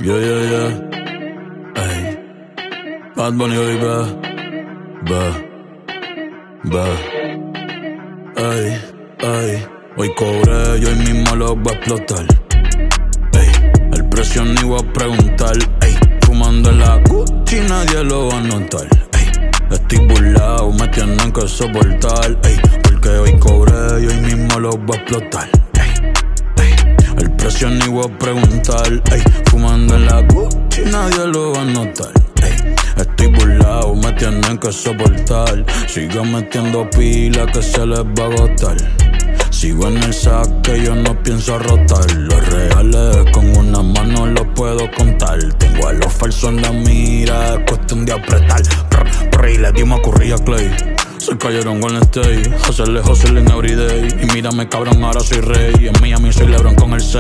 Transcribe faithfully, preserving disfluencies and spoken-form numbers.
Yeah, yeah, yeah. Ey. Bad Bunny hoy va, va, va. Ey, ey. Hoy cobré y hoy mismo lo voy a explotar. Ey. El precio ni voy a preguntar. Ey. Fumando en la Gucci nadie lo va a notar. Ey. Estoy burlado, me tienen que soportar. Ey. Porque hoy cobré y hoy mismo lo voy a explotar. El precio ni voy a preguntar, ey. Fumando en la Gucci nadie lo va a notar, ey. Estoy burlado, me tienen que soportar. Sigo metiendo pila que se les va a agotar. Sigo en el saque, yo no pienso rotar. Los reales con una mano los puedo contar. Tengo a los falsos en la mira, es cuestión de apretar. Prr, prr, y le dimos a Curry a Clay. Se cayeron con el stay, hacerle hustle en everyday. Y mírame cabrón, ahora soy rey. En Miami soy LeBron con el seis.